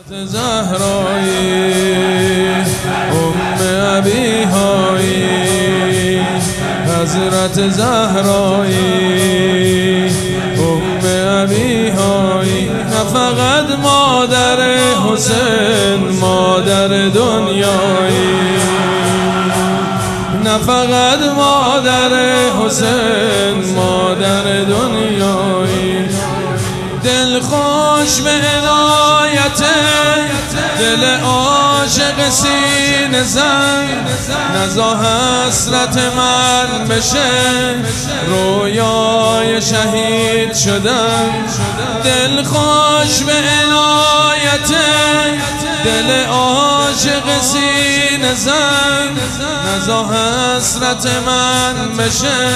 زهرایی ام ابیهایی حضرت زهرایی ام ابیهایی نه فقط مادر حسین مادر دنیایی نه فقط مادر حسین مادر دنیایی دل خوش به عنایت دل عاشق سینه زن نزا حسرت من بشه رویای شهید شدن دل خوش به عنایت دل عاشق سینه زن نزا حسرت من بشه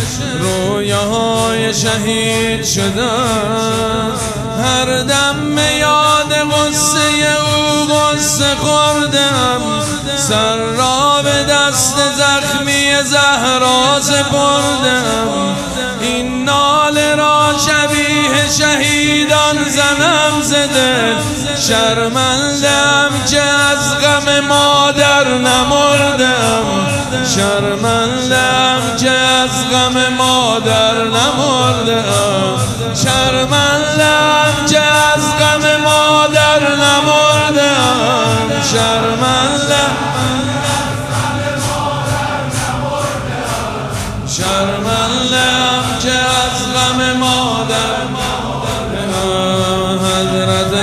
رویای شهید شدن هر دم یاد غصه او غصه خوردم سر را به دست زخمی زهرا سپردم این ناله را شبیه شهیدان زنم زده شرمندم که از غم مادر نمردم شرمندم که از غم مادر نمردم شرمندم که از غم مادر نمردم شرمندم شرمندم که از غم مادر حضرت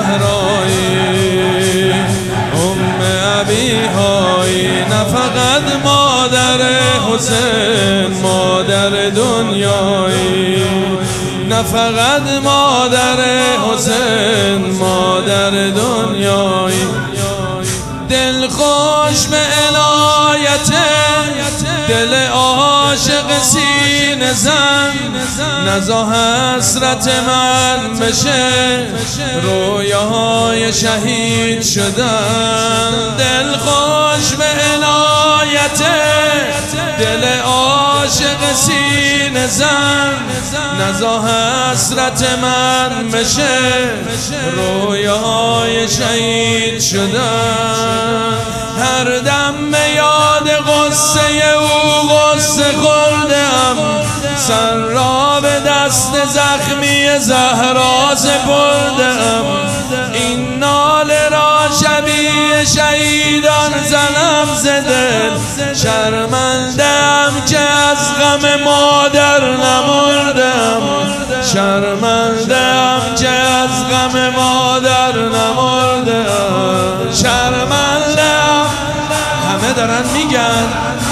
زهرایی ام ابیهایی نه فقط مادر حسین مادر دنیایی نه فقط مادر حسین مادر دنیایی دل خوش به عنایت دل عاشق سینه زن نزا حسرت من بشه رویاهای شهید شدن دل خوش به عنایت دل عاشق سینه زن نزا حسرت من بشه رویاهای شهید شدن هر دم یاد غصه او غصه خوردم سر را به دست زخمی زهرا سپردم این ناله را شبیه شهیدان زنم زده شرمندم که از غم مادر نمردم شرمندم که از غم مادر نمردم شرمندم همه دارن میگن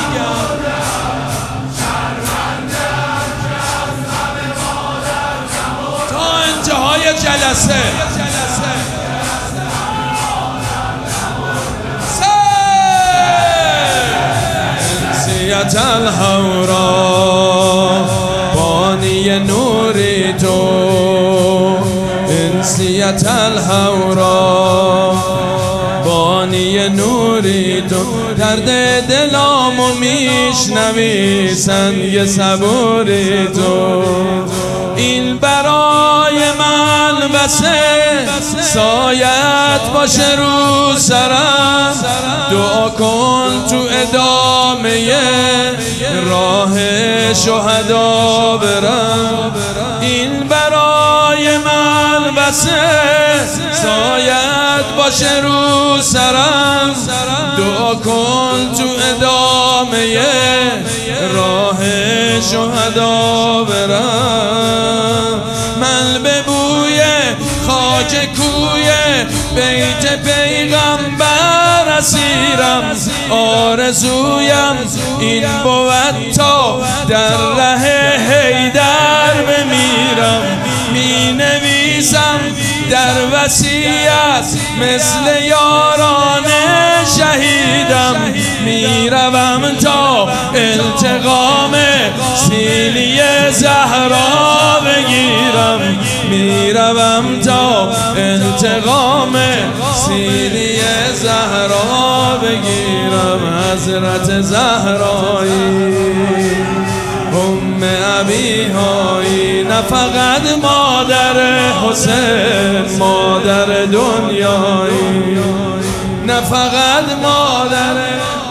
تا انتهای جلسه انسیت الهورا بانی نوری تو انسیت الهورا بانی نوری تو درد دلامو میشنوی سنگ صبوری تو این برای من بسه سایت باشه رو سرم دعا کن تو ادامه راه شهدا برم این برای من بسه سایت باشه رو سرم دعا کن تو ادامه راه شهدا برم من به بوی خاک کوی بیت پیغمبر اسیرم آرزویم این بود تا در ره حیدر بمیرم می نویسم در وصیت مثل یاران شهیدم میروم تا التقام سیلی زهرا بگیرم میروم تا التقام سیلی زهرا بگیرم حضرت زهرایی ابیهایی، نه فقط مادر حسین، مادر دنیایی، نه فقط مادر